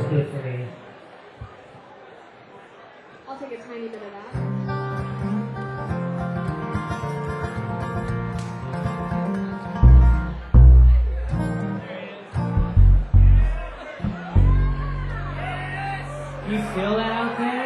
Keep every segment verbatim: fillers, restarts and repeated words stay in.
was good for me. I'll take a tiny bit of that. You feel that out there?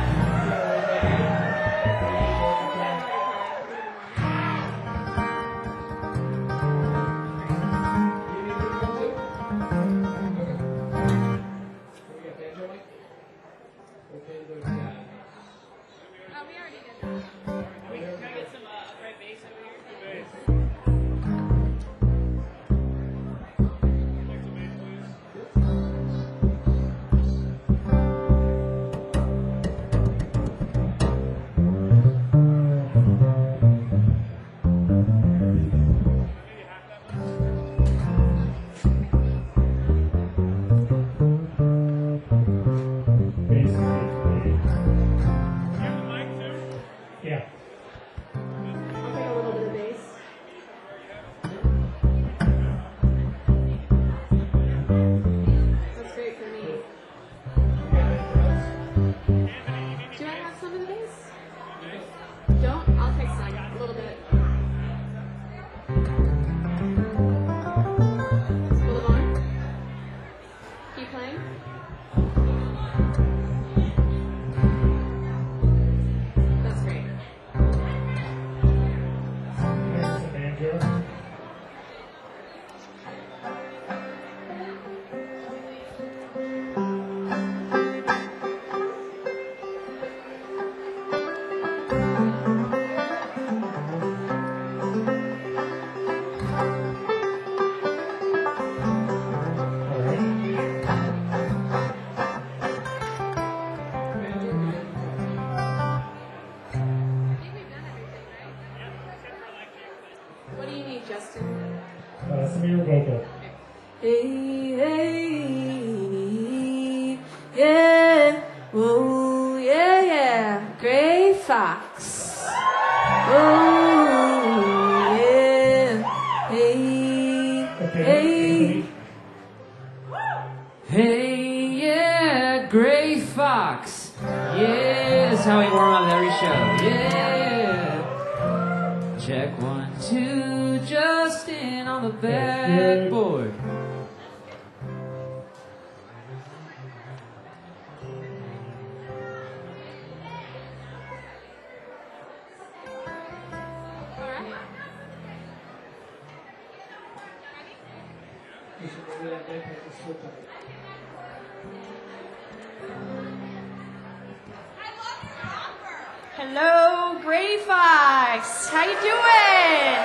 Hello, Gray Fox. How you doing?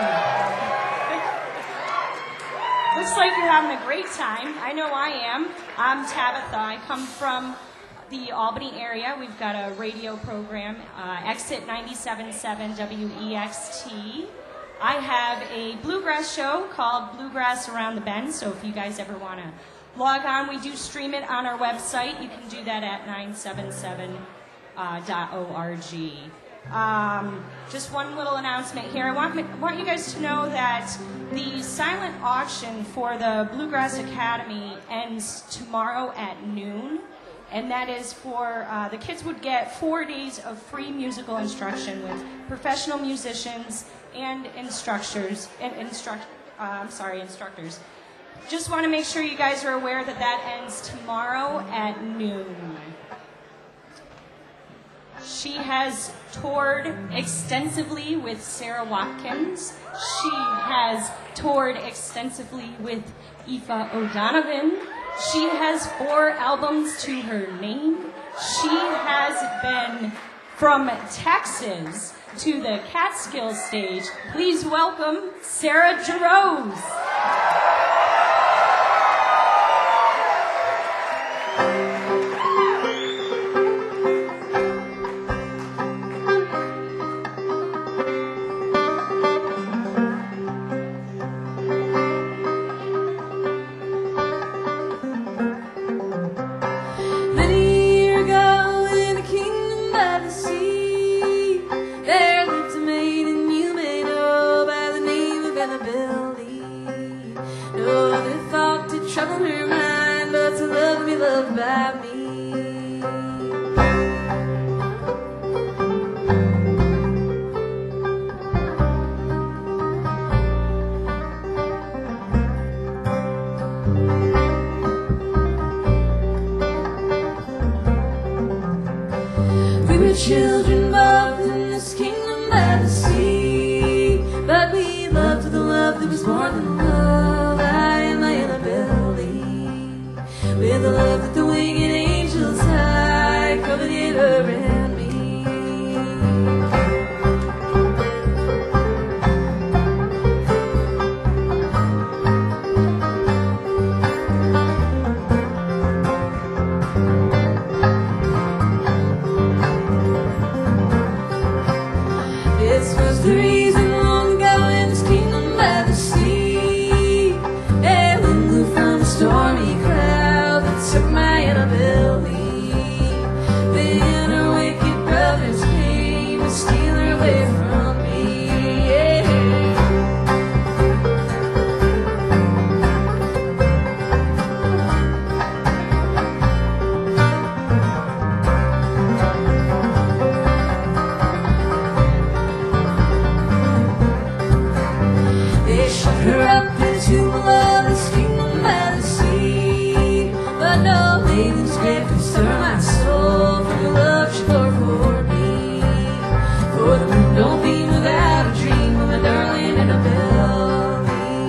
Looks like you're having a great time. I know I am. I'm Tabitha. I come from the Albany area. We've got a radio program, uh, Exit ninety-seven point seven W E X T. I have a bluegrass show called Bluegrass Around the Bend, so if you guys ever want to log on, we do stream it on our website. You can do that at nine seven seven dot org. Um, just one little announcement here. I want, want you guys to know that the silent auction for the Bluegrass Academy ends tomorrow at noon. And that is for, uh, the kids would get four days of free musical instruction with professional musicians and instructors, and instruct, uh, I'm sorry, instructors. Just want to make sure you guys are aware that that ends tomorrow at noon. She has toured extensively with Sarah Watkins. She has toured extensively with Aoife O'Donovan. She has four albums to her name. She has been from Texas to the Catskills stage. Please welcome Sarah Jarosz. Trouble her mind, but to love me, love by children both in this kingdom by the sea. But we loved with a love that was more than love. I am my Annabelle Lee, with a love that the winged angels high coveted around me. This was the reason long ago in this kingdom by the sea. A wind blew from a stormy cloud that took my Annabelle Lee. Then her wicked brothers came to steal her away from me. Yeah. They shut her up into below this kingdom by the sea. But no maiden's grave could stir my soul from the love she bore for me. For the moon don't beam without a dream of my darling Annabelle Lee.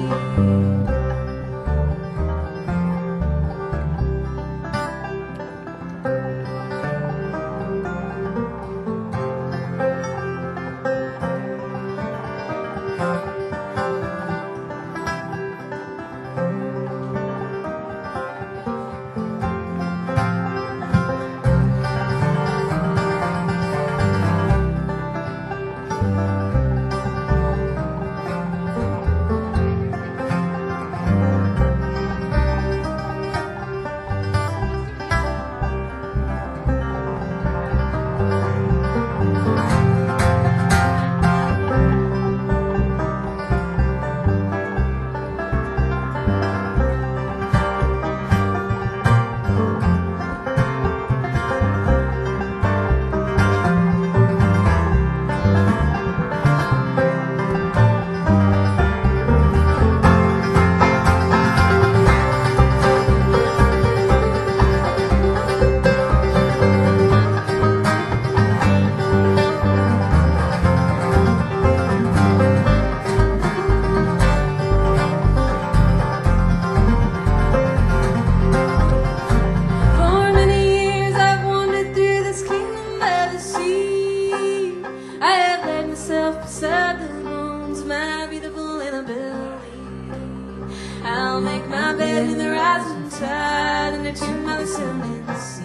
For many years I've wandered through this kingdom by the sea. I have laid myself beside the bones of my beautiful Annabelle Lee. I'll make my bed in the rising tide and attune my descending sea.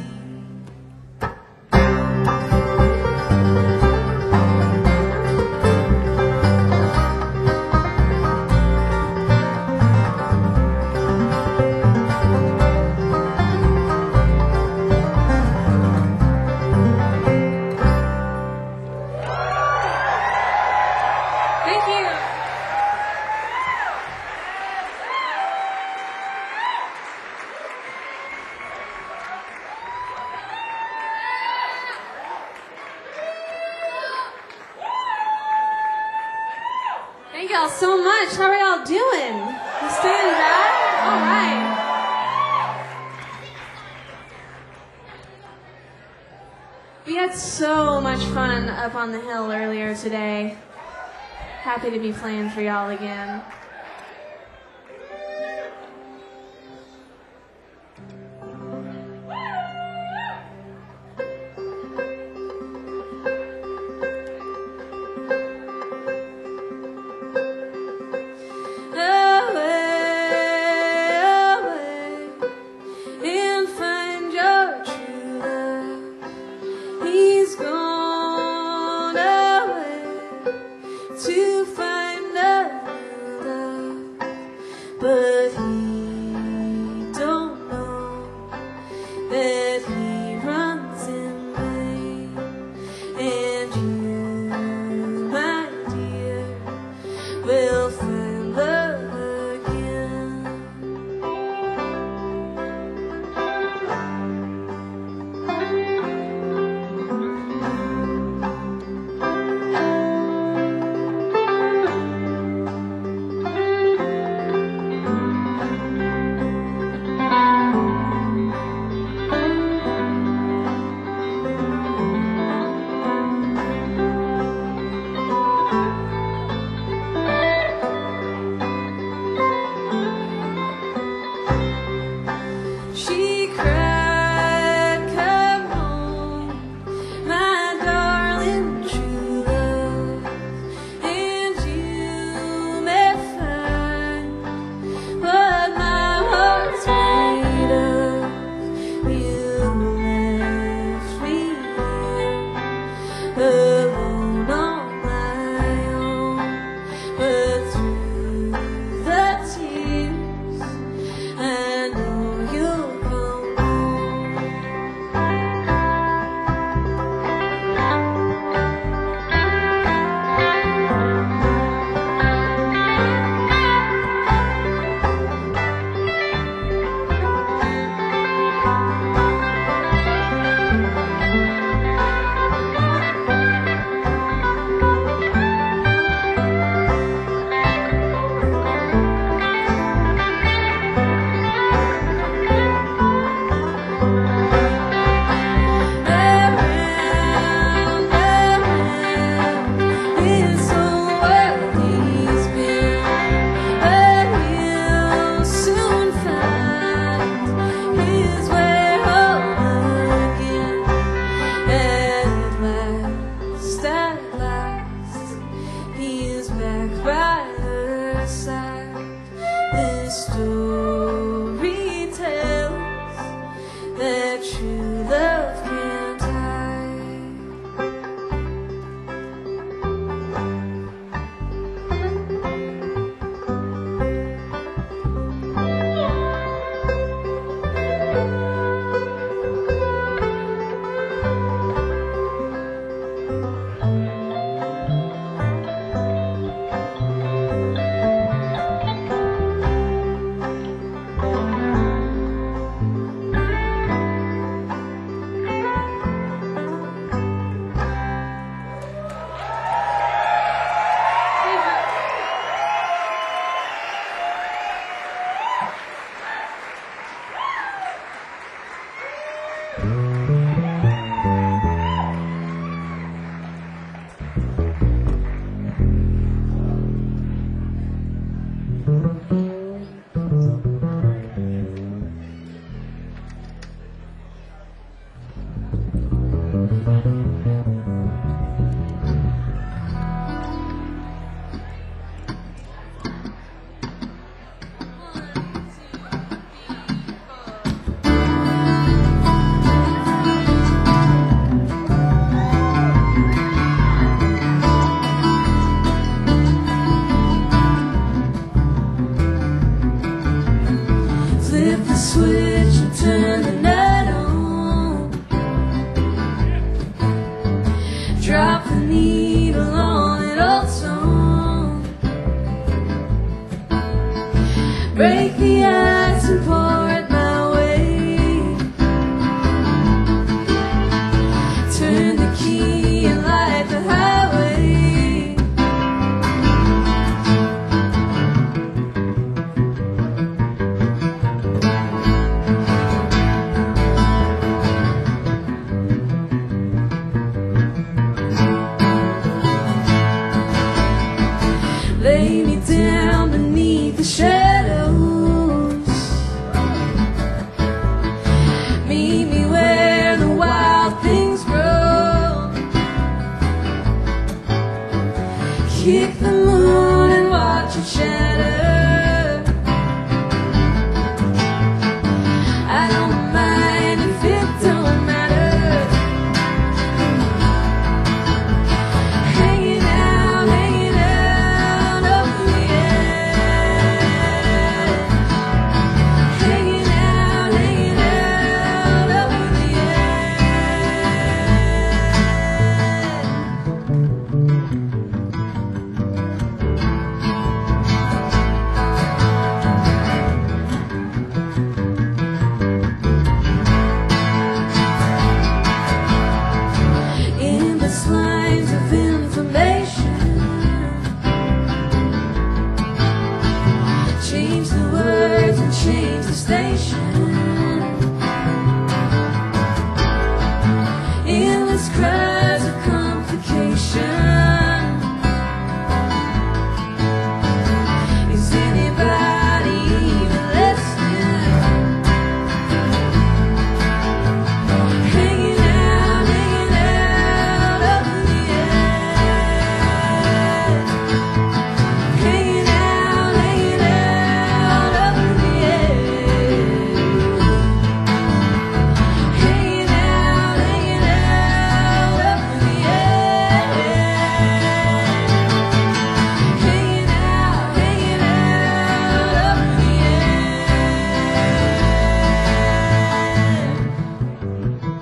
Thank you. Thank y'all so much. How are y'all doing? You staying dry? All right. We had so much fun up on the hill earlier today. Happy to be playing for y'all again. And find your true love. He's gone away to find a new love, but he don't know that he runs in vain. And you, my dear, will find love again. this story tells that true love can't hide. Flip the switch and turn the night on. Drop the needle on an old song. Break the ice and pour it my way. Turn the key and light the highway. Lay me down beneath the shadows. Meet me where the wild things grow. Kick the moon and watch it shatter. I don't mind if it don't matter. Hanging out, hanging out over the edge. Hanging out, hanging out over the endless lines of information. Change the words and change the station. Endless cries of complication. Is anybody even listening? Hanging out, hanging out over the edge. Hanging out, hanging out over the edge. Hanging out, hanging out over the edge. Hanging out, hanging out over the edge.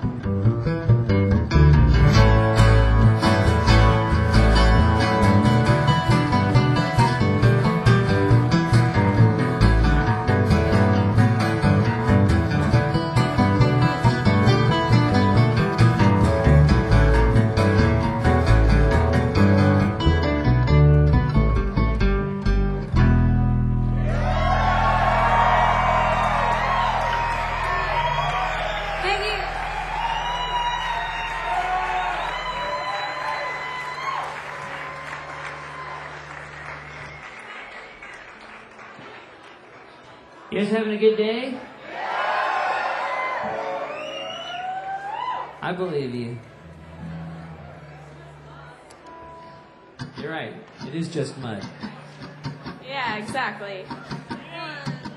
Thank you. You guys having a good day? I believe you. You're right. It is just mud. Yeah, exactly. One,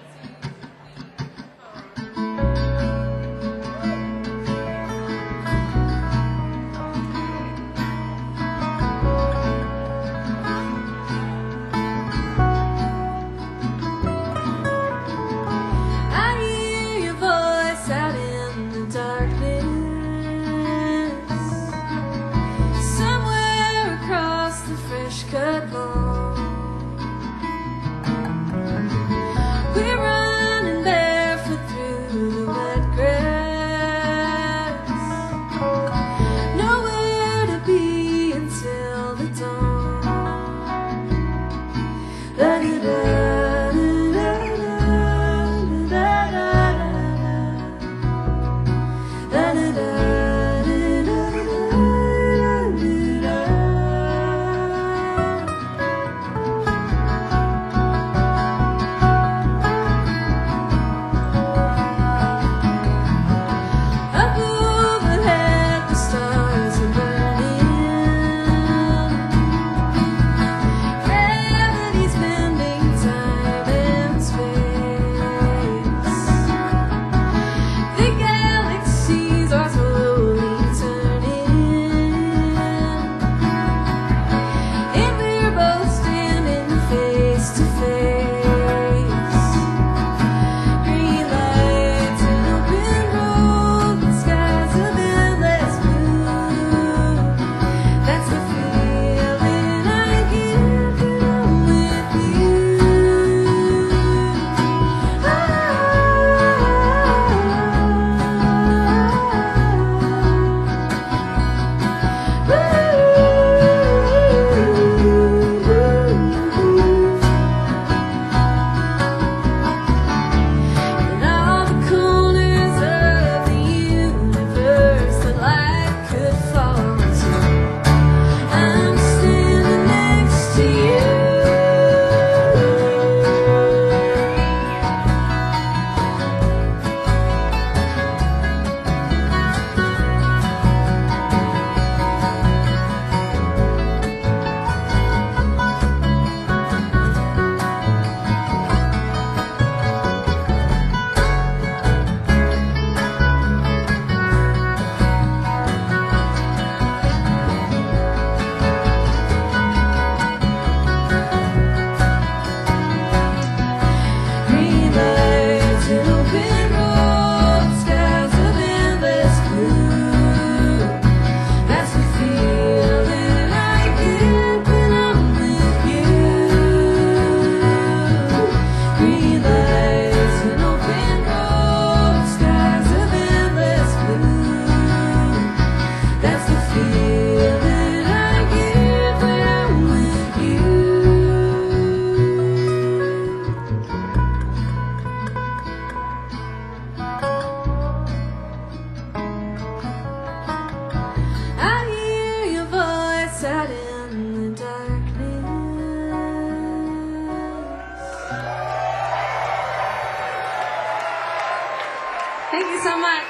Thank you so much.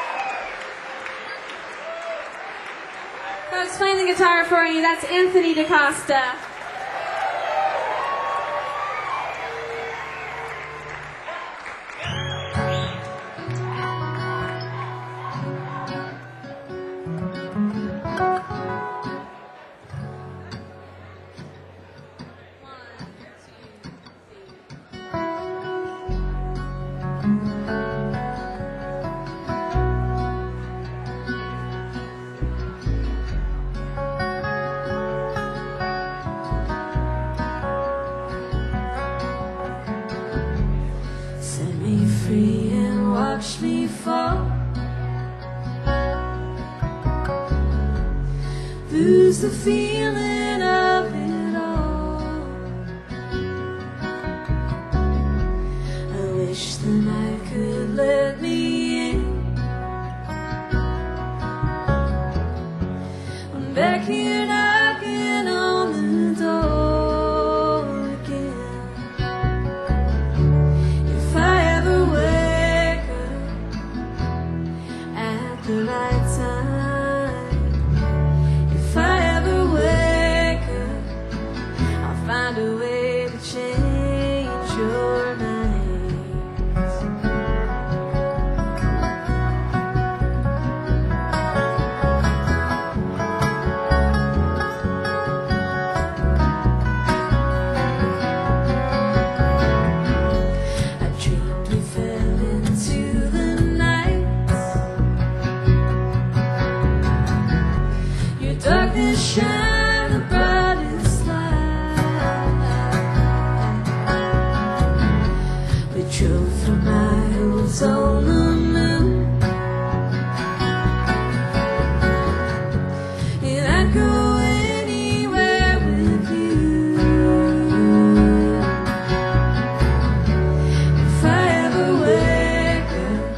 I was playing the guitar for you. That's Anthony DaCosta. Set me free and watch me fall. Lose the feeling of it all. I wish the night could let me in. I'm back here knocking on the door again. If I ever wake up at the right time, if I ever wake up, I'll find a way to change your nights. I dreamed we fell into the night. Your darkness shine the brightest light. We drove for miles on the moon, and I'd go anywhere with you. If I ever wake up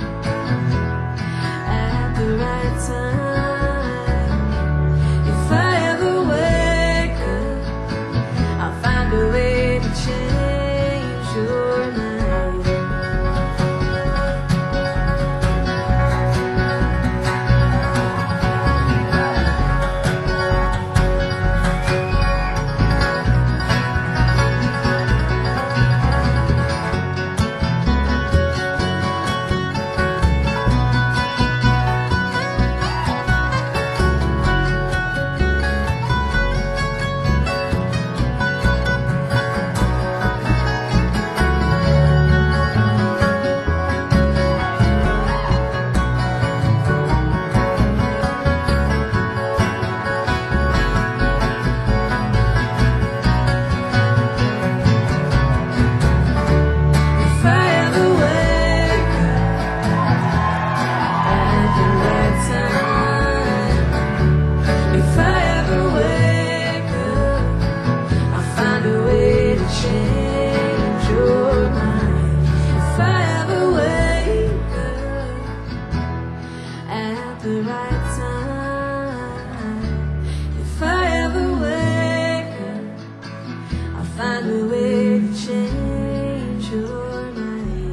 at the right time, if I ever wake up, I'll find a way to change your night. If I ever wake up at the right time, if I ever wake up, I'll find a way to change your mind. If I ever wake up at the right time, if I ever wake up, I'll find a way to change your night.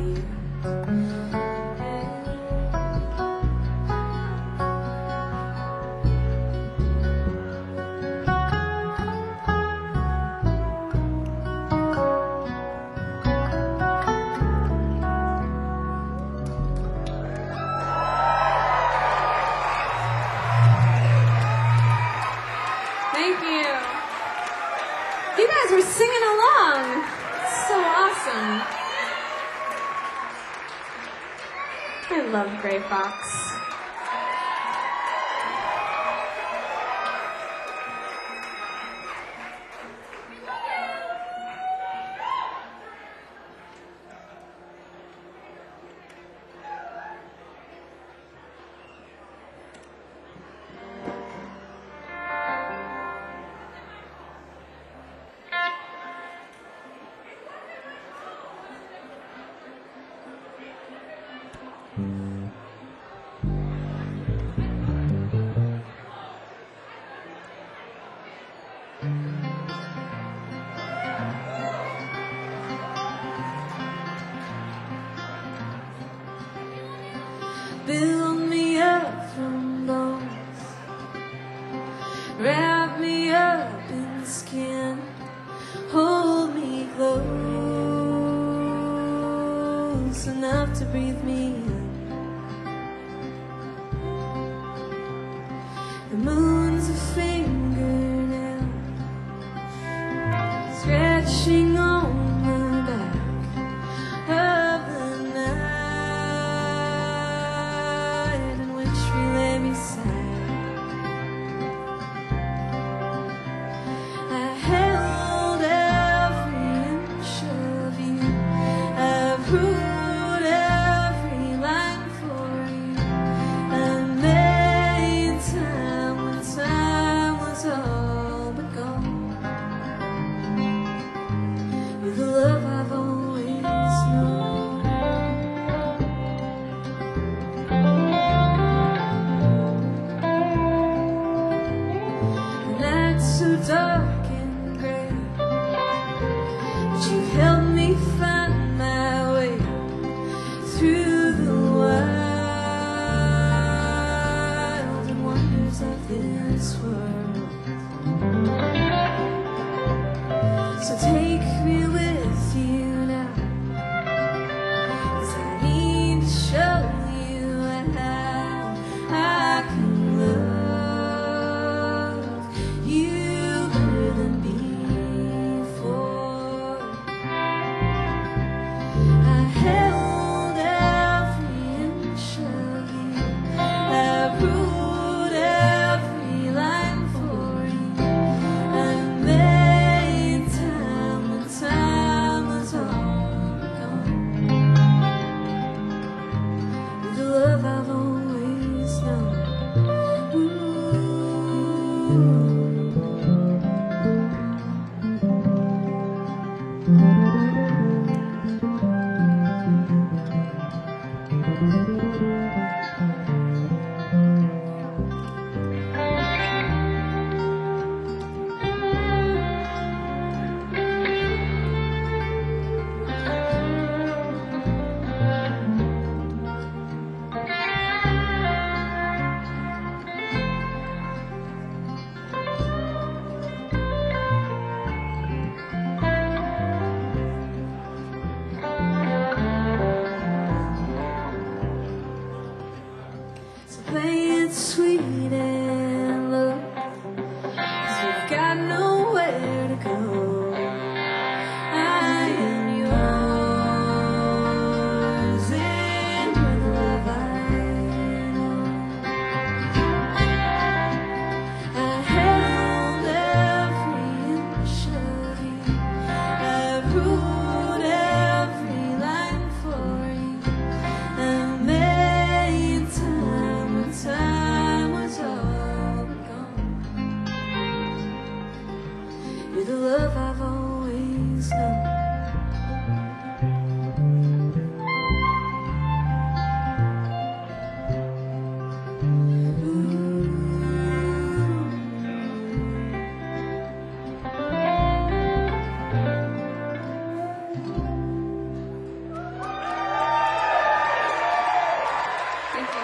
Thank you. You guys were singing along. So awesome. I love Gray Fox. build me up from bones, wrap me up in skin, hold me close enough to breathe me in. The moon's a fingernail scratching on the back of the night in which we lay beside. I held every inch of you, I've wrote every line for you, I made time when time was all but gone. With the love I've always known, the night's so dark and gray, but you helped me find my way through the wild and wonders of this world. So take me with you now, 'cause I need to show you how I can love you better than before. I held every inch of you, I wrote every line for you, I made time when time was all gone. With the love I've always known. So play it sweet and low, 'cause we've got nowhere to go. I am yours and you're the love I know. I held every inch of you, I wrote every line for you, I made time when time was all but gone. You're the love I've always known. Thank you.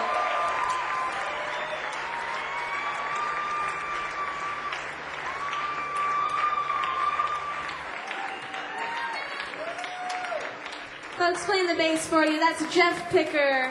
Folks playing the bass for you, that's Jeff Picker.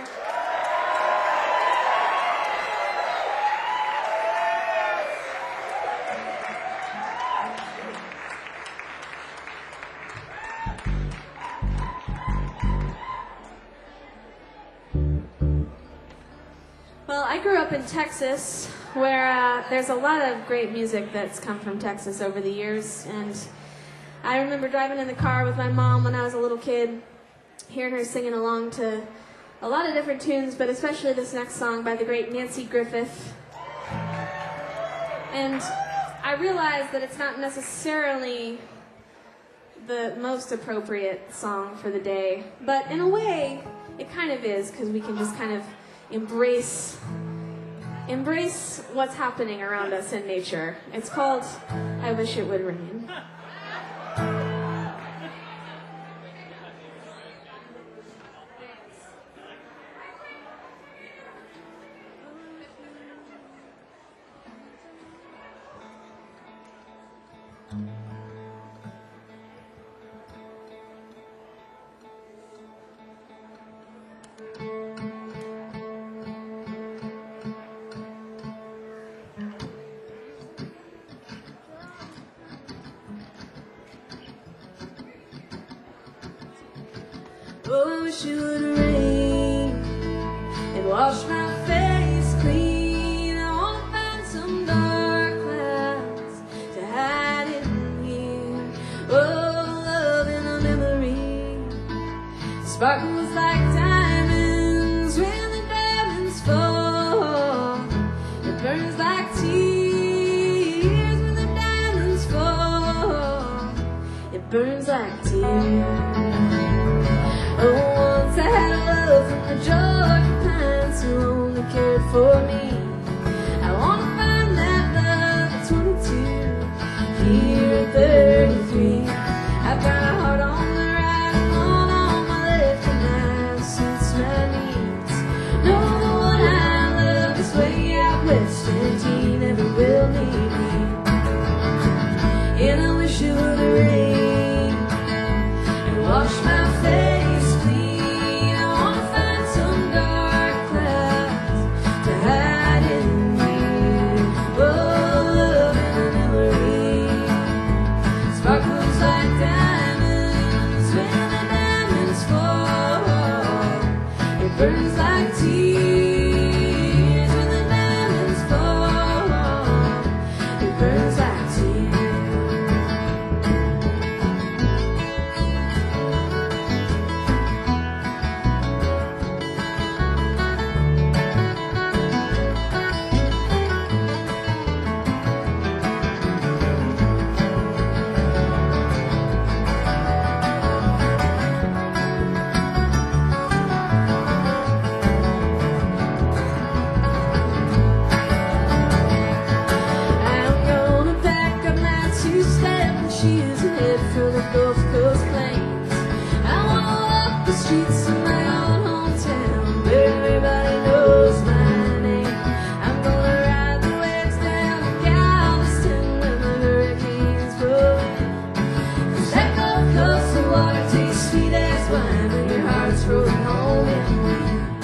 Well, I grew up in Texas, where uh, there's a lot of great music that's come from Texas over the years, and I remember driving in the car with my mom when I was a little kid, hearing her singing along to a lot of different tunes, but especially this next song by the great Nancy Griffith. And I realized that it's not necessarily the most appropriate song for the day, but in a way, it kind of is, because we can just kind of embrace embrace what's happening around us in nature. It's called I Wish It Would Rain. wish it would rain and wash my face clean. I wanna find some dark clouds to hide in here. Oh, love in a memory sparkles like diamonds when the diamonds fall. It burns like tears when the diamonds fall. It burns like tears. Oh, once I had a love from the Georgia pines who only cared for me. I wanna find that love at twenty-two, here at thirty-three. I've got a heart on the right and one on my left, and that suits my needs. No, the one I love is way out west, and he never will need me. And I wish it would rain and wash my face clean. I wanna find some dark clouds to hide in here. Oh, love in a memory sparkles like diamonds when the diamonds fall. It burns like tears when the diamonds fall. It burns like tears. I'm gonna pack up my two-step and shoes and head for the Gulf Coast plains. I wanna walk the streets of my own hometown where everybody knows my name. I'm gonna ride the waves down to Galveston when the hurricanes blow in. 'Cause that Gulf Coast, the water tastes sweet as wine when your heart's rolling home in me.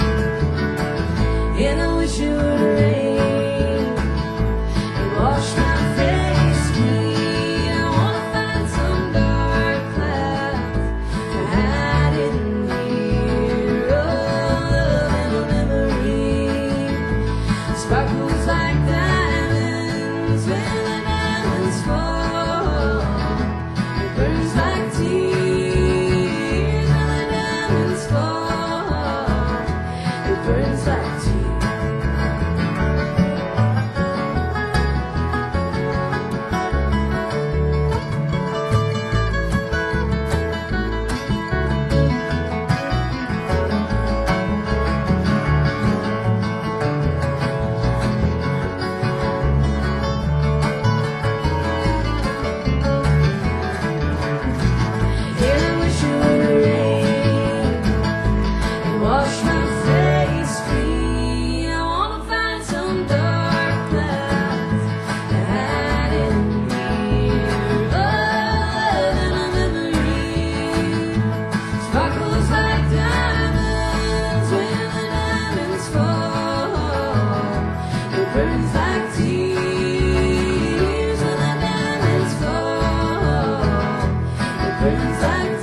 And I wish it would rain and wash my face clean. I wanna find some dark clouds to hide in here. Oh, love in a memory sparkles like diamonds when the diamonds fall. It burns like tears when the diamonds fall. It burns like tears. And I wish it would rain and wash my face clean. I wanna find some dark clouds to hide in here. Oh, love in a memory sparkles like diamonds when the diamonds fall. It burns like tears when the diamonds fall. It burns like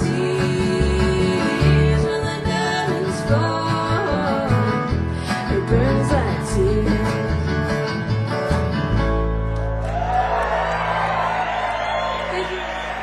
tears when the diamonds fall. It burns like tears. Thank you.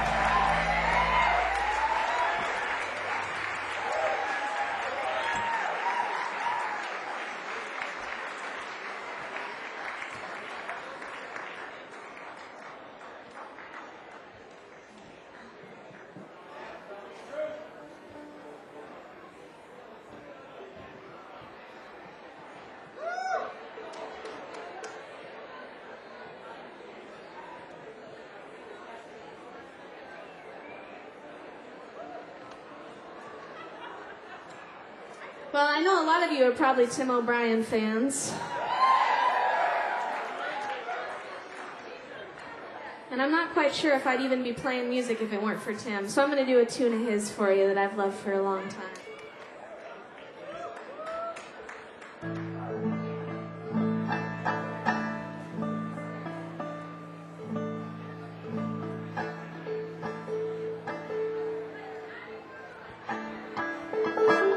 Well, I know a lot of you are probably Tim O'Brien fans. And I'm not quite sure if I'd even be playing music if it weren't for Tim. So I'm going to do a tune of his for you that I've loved for a long time. Thank you.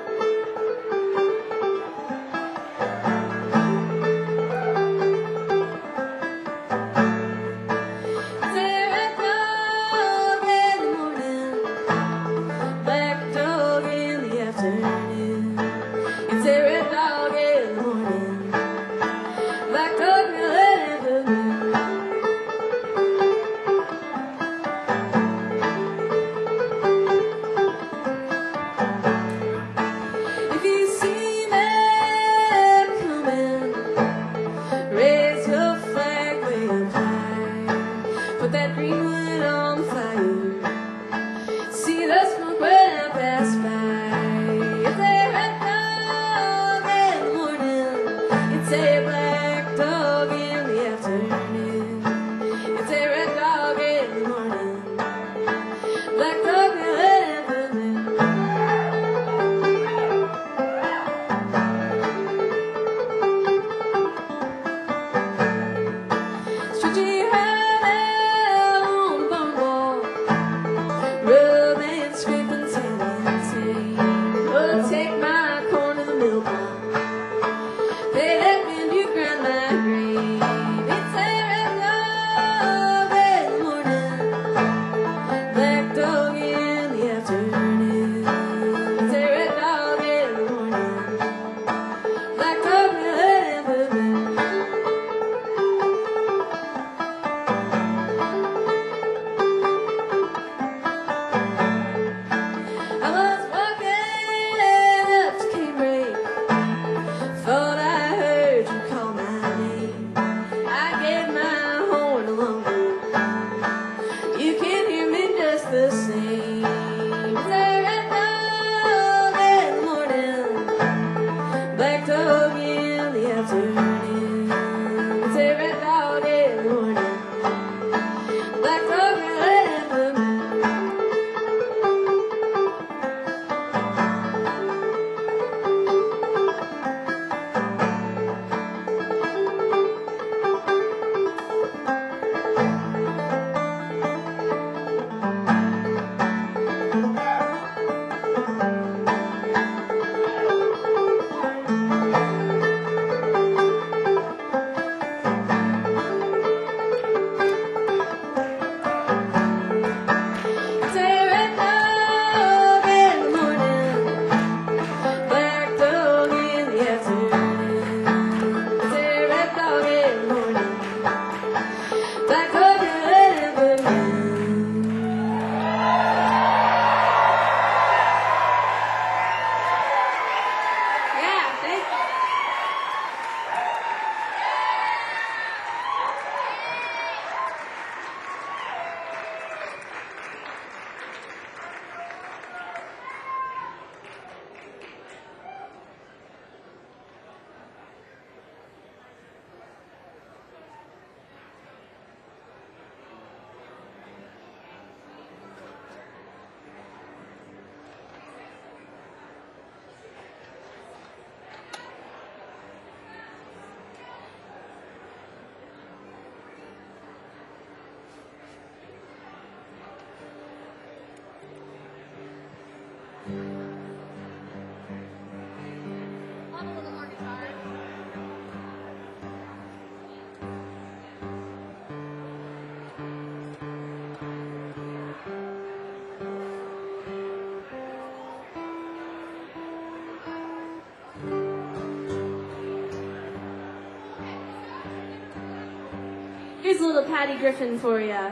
Here's a little Patty Griffin for ya.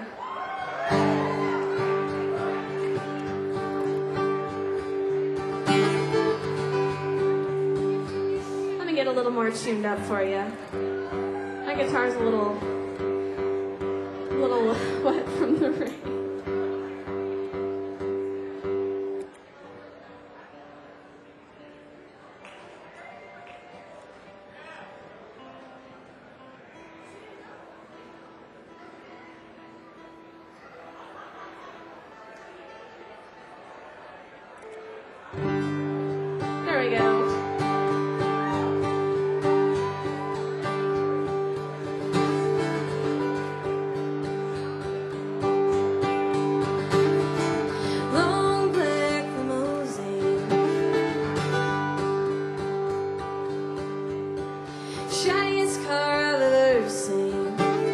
Let me get a little more tuned up for you. My guitar's a little, a little wet from the rain. There we go. Long black limousine, shiniest car I've ever seen.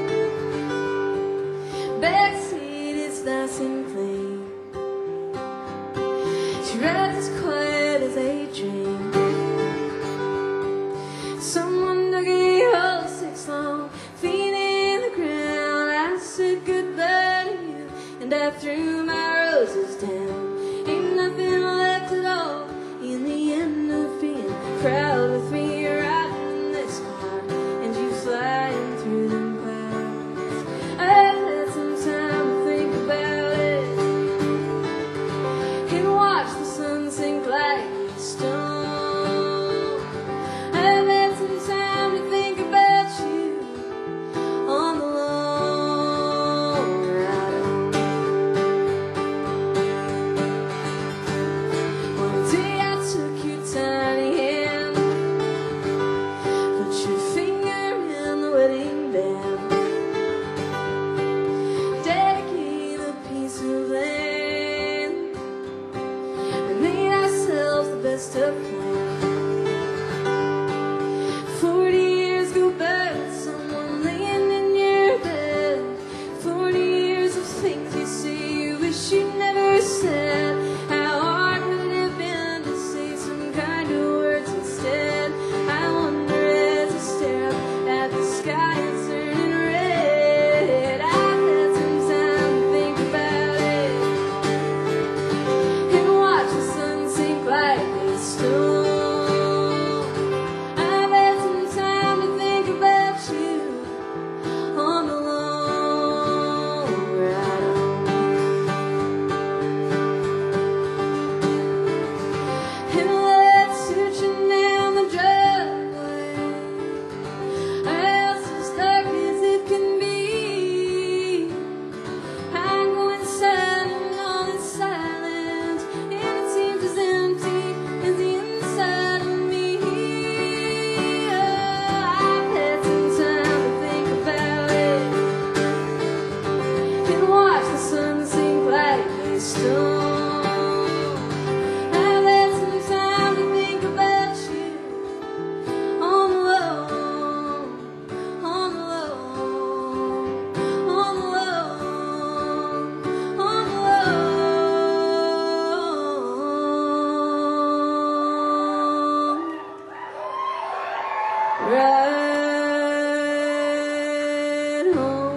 Backseat is nice and clean. She rides as quiet as a dream. Someone dug a hole six long feet in the ground. I said goodbye to you, and I threw my roses down. Ain't nothing left at all in the end of being proud with me riding in this car and you flying through them clouds. I've had some time to think about it and watch the sun sink like a stone. I've had some time to think about you on the long ride home. One day I took your tiny hand, put your finger in the wedding band, dedicate a piece of land, and made ourselves the best of plans. Forty years go by with someone laying in your bed. Forty years of things you say you wish you never said. How hard would it have been to say some kind of words instead? I wonder as I stare up at the sky it's turning red. I've had some time to think about it and watch the sun sink like a stone. I've had some time to think about you on the long ride home. And let's searching down the driveway, our house as dark as it can be. I go inside and all in silence, and it seems as empty as the inside of me. Oh, I've had some time to think about it and watch the sun sink like a stone. I've had some time to think about you on the low, on the low, on the low, on the low. Ride home.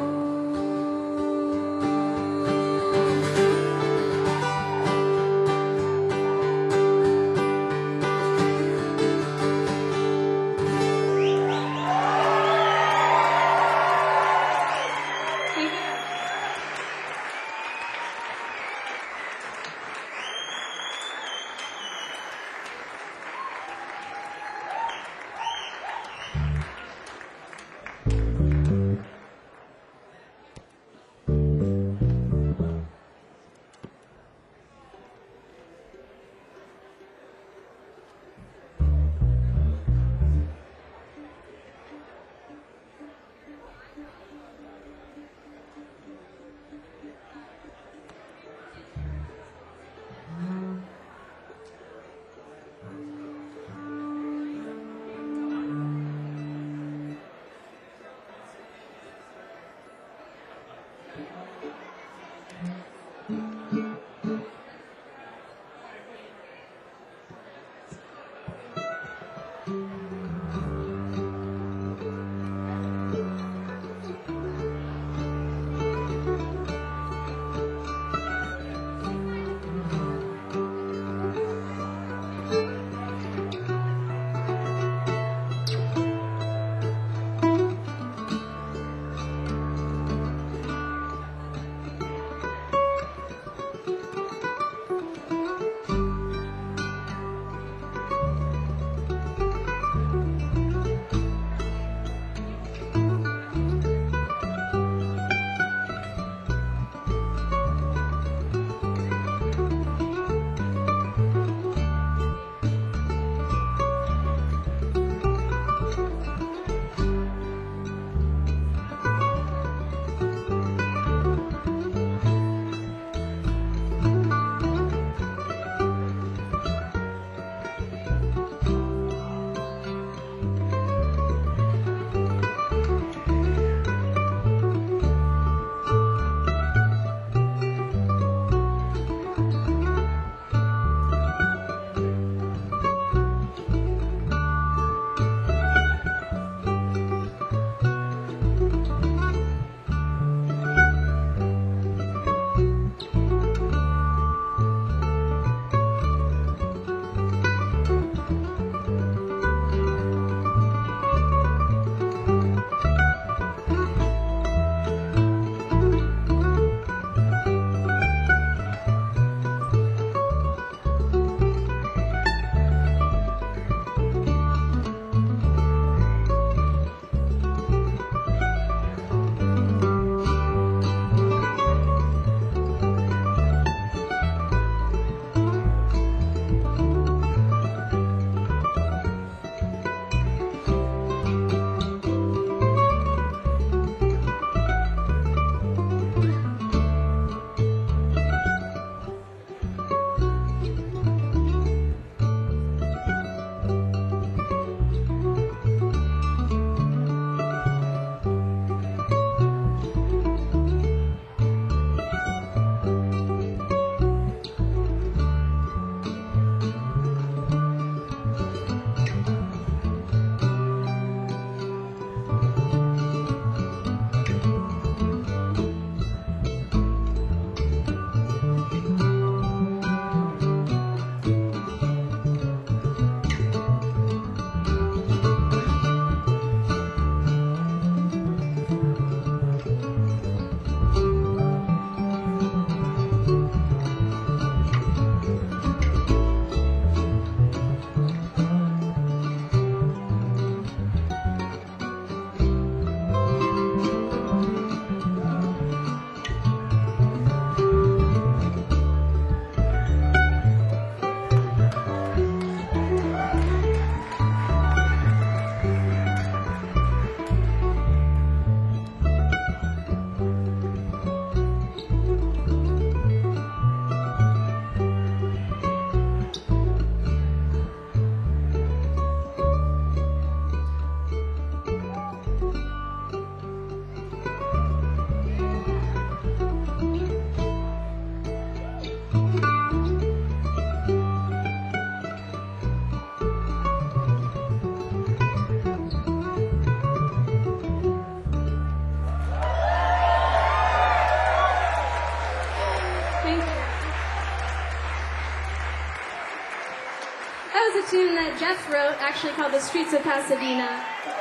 that Jeff wrote, actually called The Streets of Pasadena.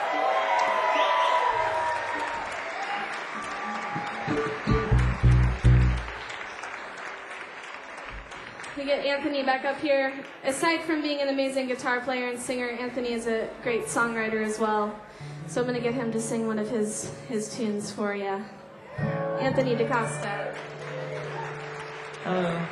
We get Anthony back up here. Aside from being an amazing guitar player and singer, Anthony is a great songwriter as well. So I'm going to get him to sing one of his, his tunes for you. Anthony DaCosta. Hello.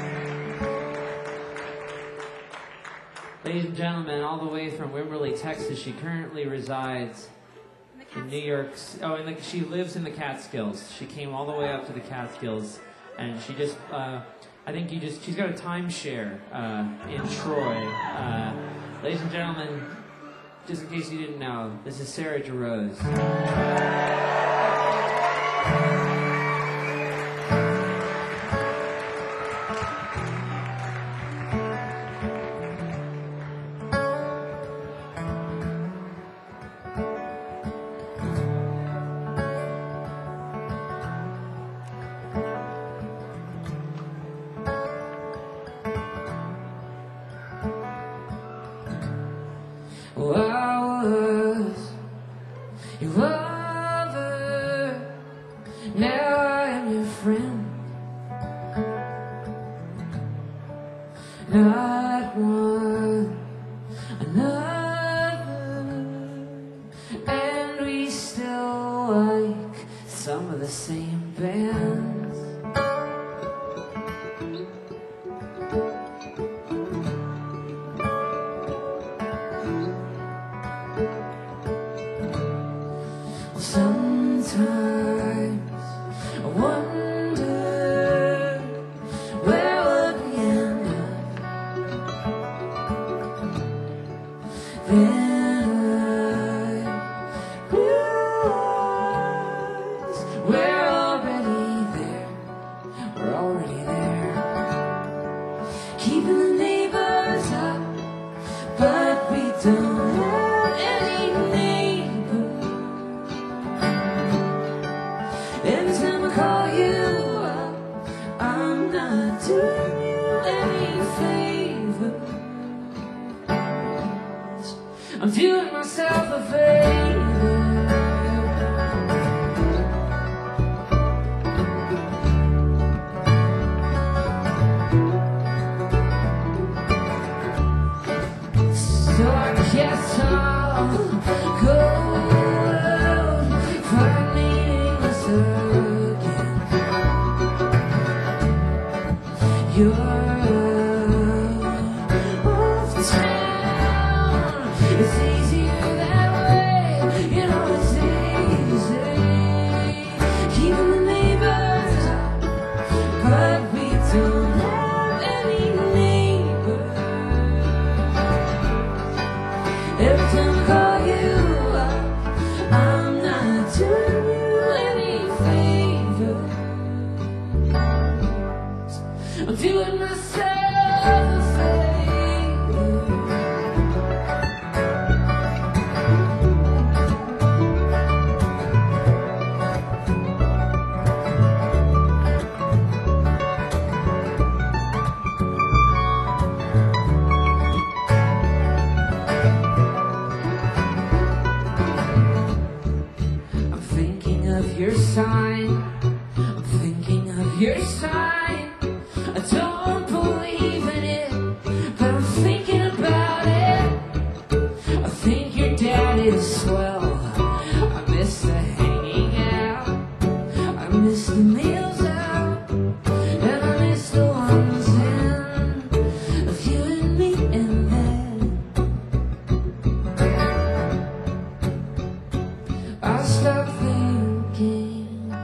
Ladies and gentlemen, all the way from Wimberley, Texas, she currently resides in New York. Oh, and she lives in the Catskills. She came all the way up to the Catskills, and she just, uh, I think you just, she's got a timeshare uh, in Troy. Uh, ladies and gentlemen, just in case you didn't know, this is Sarah DeRose. Oh, I was your lover, now I am your friend. Not one, another, and we still like some of the same bands. Sometimes I wonder where would we end up. Then I realize we're already there. We're already there. Keeping the neighbors up, but we don't have any neighbors. Every time I call you up, I'm not doing you any favors. I'm doing myself a favor. So I guess I'll go out finding us again. You're off town. It's easier that way. You know it's easy. Keeping the neighbors up, but we don't have any neighbors. Every time I call you up, I'm not doing you any favors. I'm doing myself a favor. I'm thinking of your sign. I'm thinking of your sign. I don't believe in it, but I'm thinking about it. I think your dad is swell. I miss the hanging out. I miss the meals out. And I miss the ones in of you and me and then I stop thinking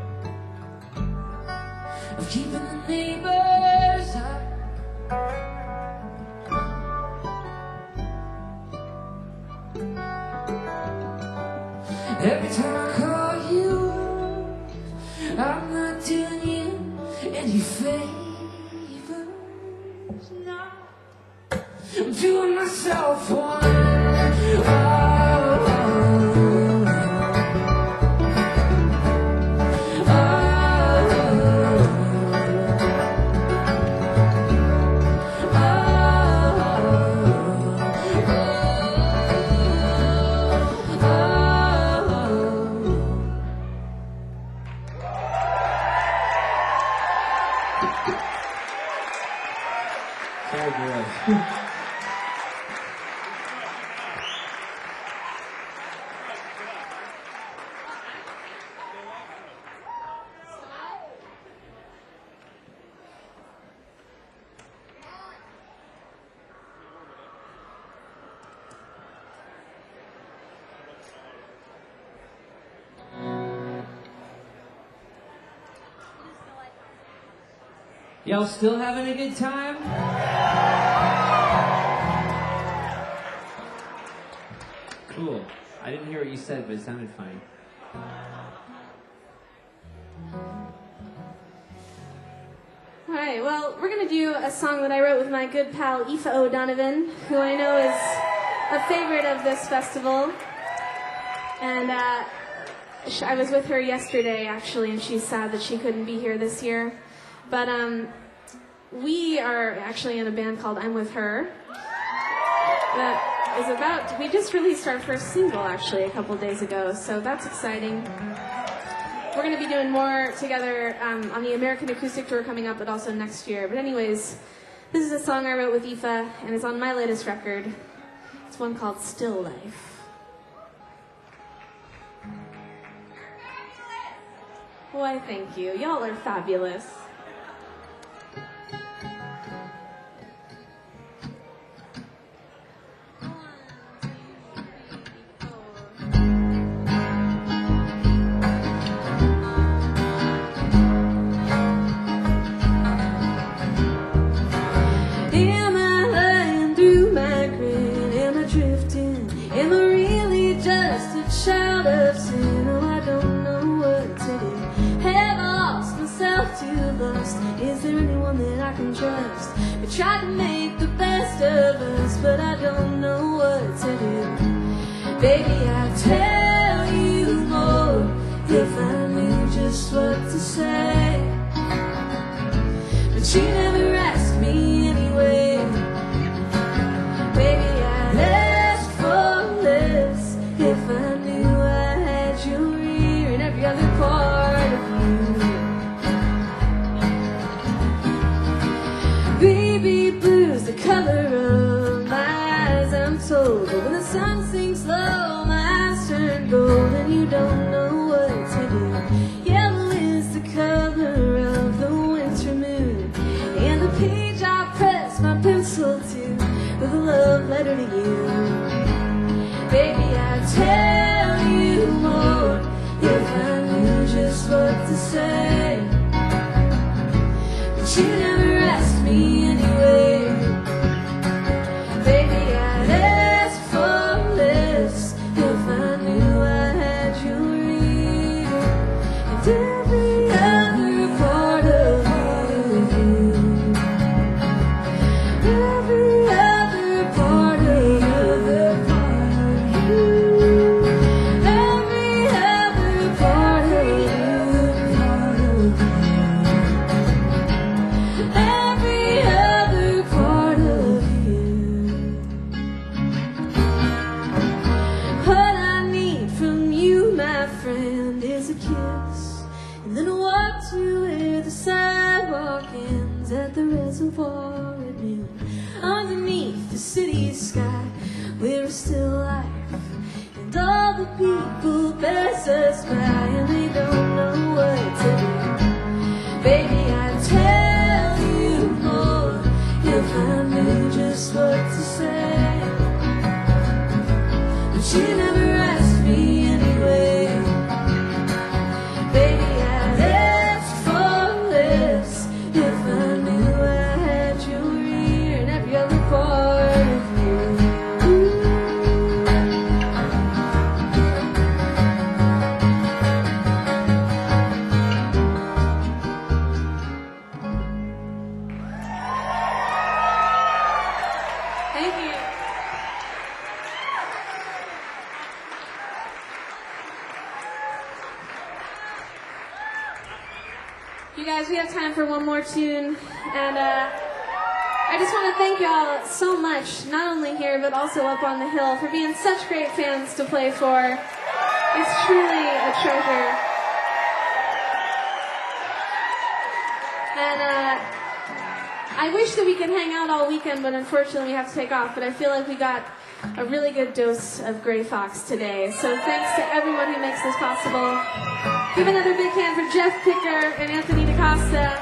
of keeping the neighbors up. Every time I call you, I'm not doing you any favors. No, I'm doing myself one. Oh, oh, oh, oh, Y'all still having a good time? Cool. I didn't hear what you said, but it sounded fine. Alright, well, we're going to do a song that I wrote with my good pal Aoife O'Donovan, who I know is a favorite of this festival. And uh, I was with her yesterday, actually, and she's sad that she couldn't be here this year. But um, we are actually in a band called I'm With Her. That is about, we just released our first single, actually, a couple days ago, so that's exciting. We're going to be doing more together um, on the American Acoustic Tour coming up, but also next year. But anyways, this is a song I wrote with Aoife, and it's on my latest record. It's one called Still Life. Why, thank you. Y'all are fabulous. Child of sin, oh I don't know what to do. Have lost myself to lust. Is there anyone that I can trust? We tried to make the best of us, but I don't know what to do. Baby, I'd tell you more if I knew just what to say, but you never asked me anyway. Baby, I'd ask for less if I knew I had your ear in every other part of you. Baby blue's the color of my eyes, I'm told. But when the sun sinks low, my eyes turn gold, and you don't know what to do. Yellow is the color of the winter moon, and the page I press my pencil to with a love letter to you. Baby, I'd tell you more if I knew just what to say, but you never asked me anyway. Baby, I'd ask for less if I knew I had your ear and every other part of you. Every other part of you. At the reservoir at noon, underneath the city sky, we're still alive, and all the people pass us by, and they don't know what to do. Baby, I'd tell you more if I knew just what to say, but you never asked me anyway. Baby, I'd ask for less if I knew I had your ear and every other part of you. Thank you. You guys, we have time for one more tune, and uh, I just want to thank y'all so much, not only here, but also up on the hill, for being such great fans to play for. It's truly a treasure. And uh, I wish that we could hang out all weekend, but unfortunately we have to take off, but I feel like we got a really good dose of Grey Fox today. So thanks to everyone who makes this possible. Give another big hand for Jeff Picker and Anthony DaCosta.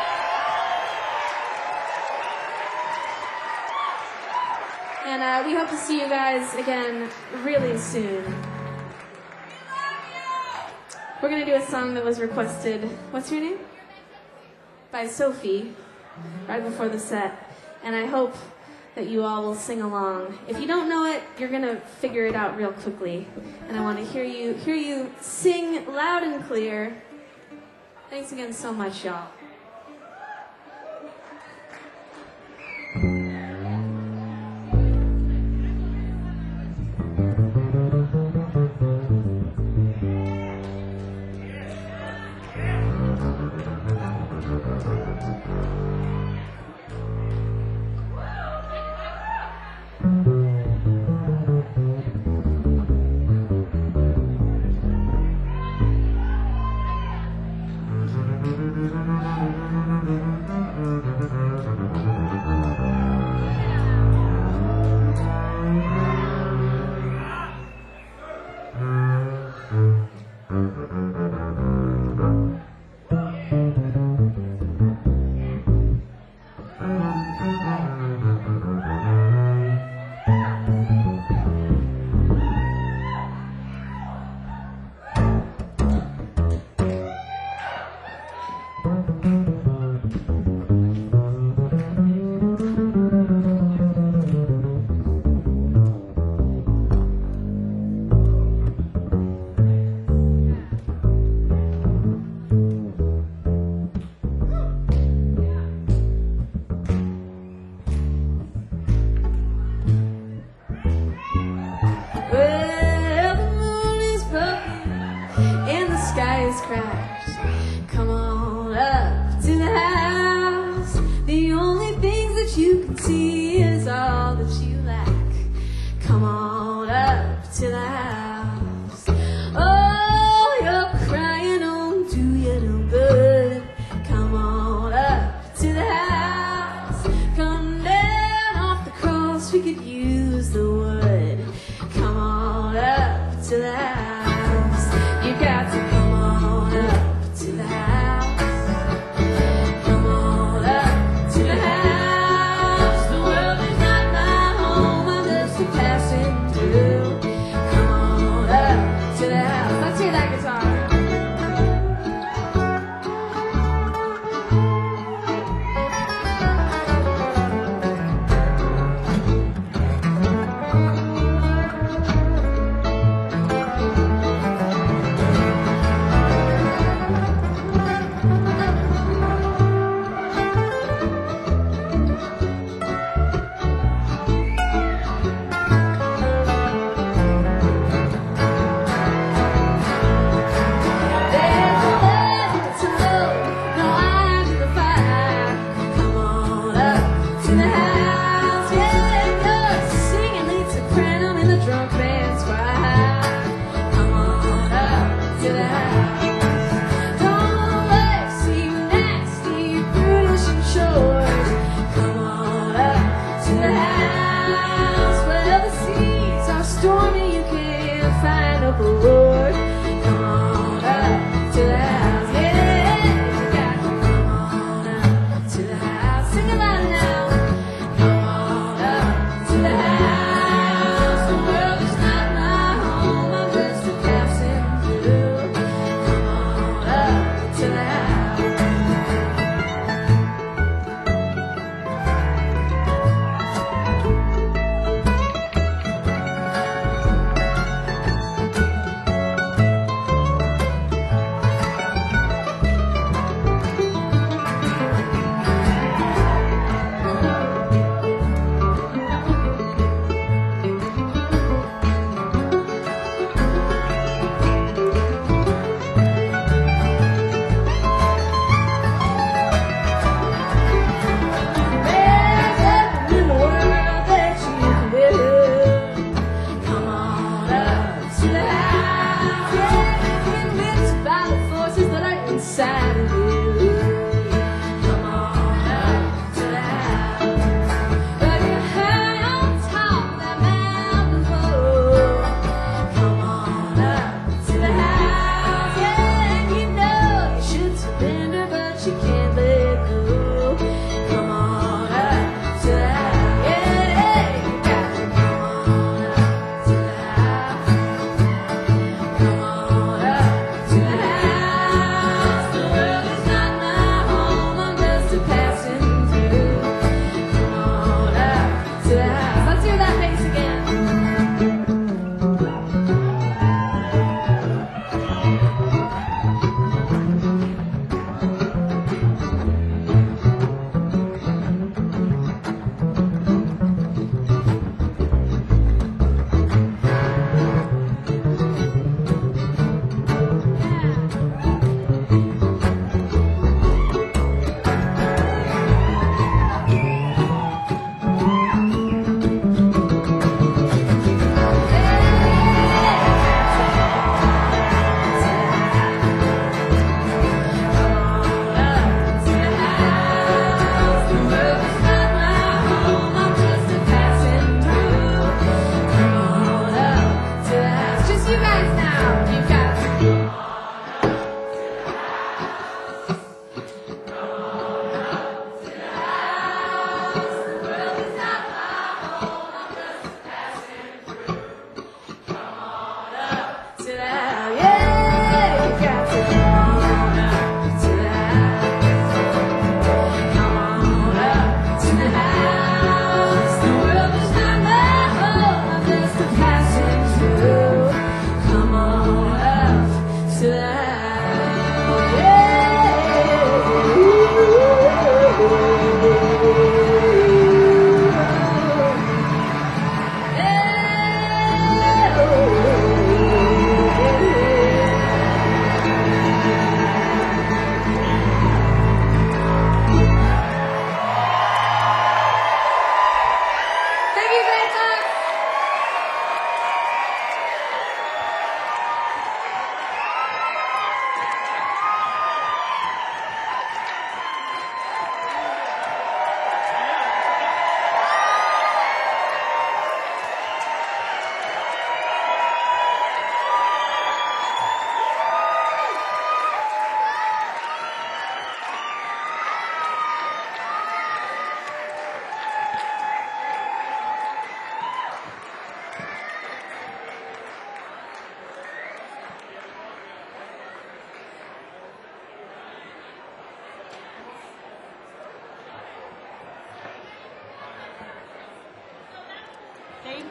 And uh, we hope to see you guys again really soon. We're going to do a song that was requested, what's your name? By Sophie. right before the set, and I hope that you all will sing along. If you don't know it, you're gonna figure it out real quickly, and I want to hear you hear you sing loud and clear. Thanks again so much, y'all.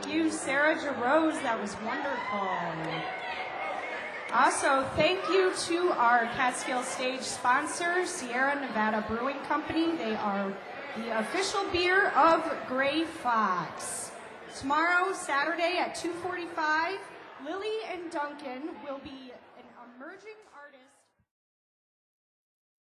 you, Sarah Jarose. That was wonderful. Also, thank you to our Catskill Stage sponsor, Sierra Nevada Brewing Company. They are the official beer of Gray Fox. Tomorrow, Saturday at two forty-five, Lily and Duncan will be an emerging